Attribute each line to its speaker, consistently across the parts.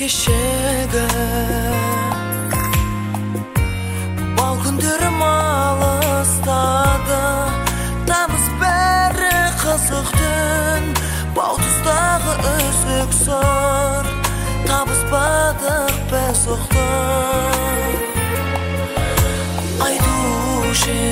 Speaker 1: кешегі бал күндерім алыстады, тамыз бәрі қызық түн, бау тұстағы үзік сыр, табыспадық біз ұқтық. Айтушы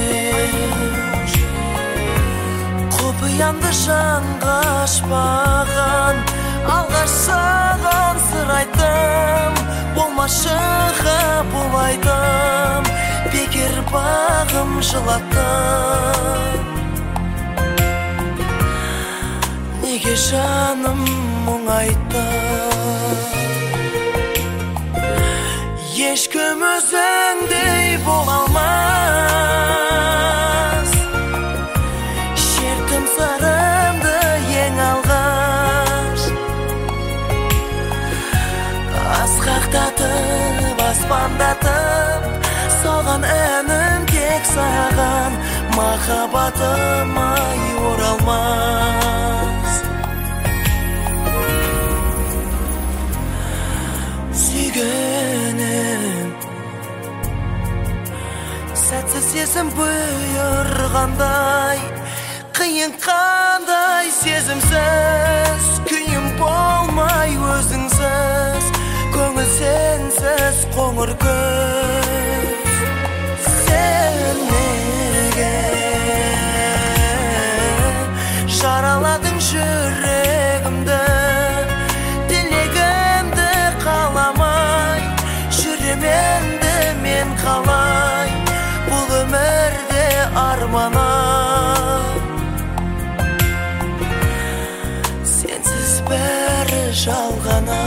Speaker 1: құпиямды жанға ашпаған, алғаш саған сыр айттым, болмашы қабыл айтым, бекер бағым жылаттым. Неге жаным мұң айтты, ешкім өзіңдей бола алмас, шерттім сырымды ең алғаш, асқақтатып аспандатып салған әнім тек саған, махаббатым ай оралмас. Сүйгенім сәтсіз сезім бұйырғандай, қиын қандай сезімсіз, күйім болмай өзіңсіз, көңіл сенсіз қоңыр көз. Сен неге жараладың жүрегімді, тілегімді қаламай, жүременді мен қалай, бұл өмірде армана. Сенсіз бәрі жалғана,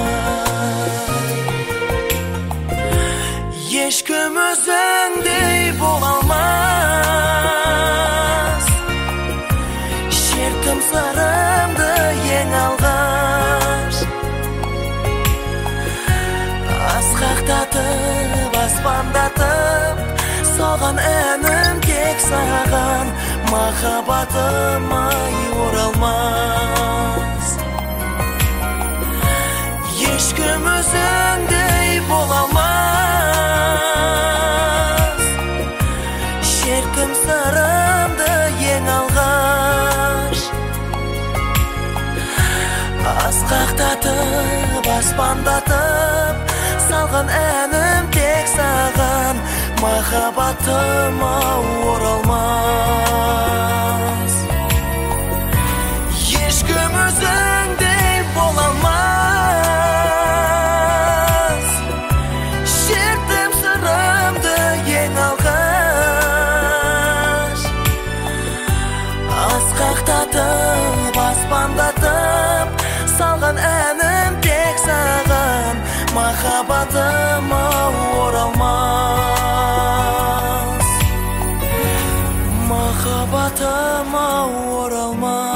Speaker 1: ешкім өзіңдей бола алмас, шерттім сырымды ең алғаш, асқақтатып аспандатып салған әнім тек саған, махаббатым ай оралмас. Ешкім өзіңдей бола алмас, шерттім сырымды ең алғаш, асқақтатып аспандатып салған әнім тек саған, махаббатым ау оралмас. Ешкім өзіңдей бола алмас, шерттім сырымды ең алғаш, асқақтатып аспандатып салған әнім тек саған, махаббатым ау оралмас, махаббатым ау оралмас.